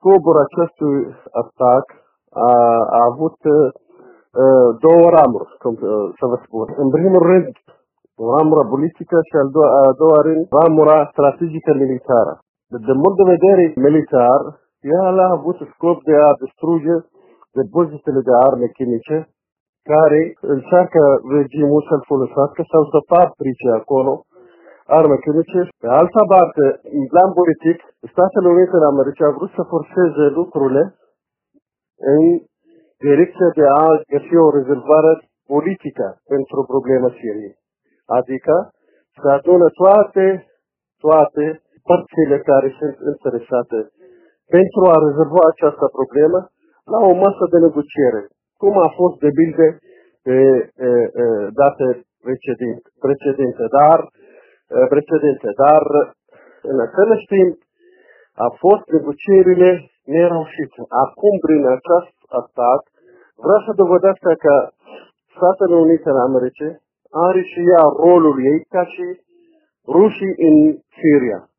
scopul acestui atac a avut două ramuri, cum să vă spun. În primul rând, ramura politică și a doua rând, ramura strategică militară. Din punct de vedere militar, el a avut scop de a distruge depozitele de arme chimice care încearcă regimul să-l folosească sau să fabrice acolo arme chimice. Pe altă parte, în plan politic, Statele Unite ale Americii au vrut să forțeze lucrurile în direcția de a găsi o rezolvare politică pentru problema Siriei. Adică să adună toate părțile care sunt interesate pentru a rezolva această problemă la o masă de negociere, cum a fost de bilde pe date precedente, dar în același timp a fost negocierile nereușite. Acum, prin acest atac, vreau să dovedească că Statele Unite ale Americii are și ea rolul ei ca și rușii în Siria.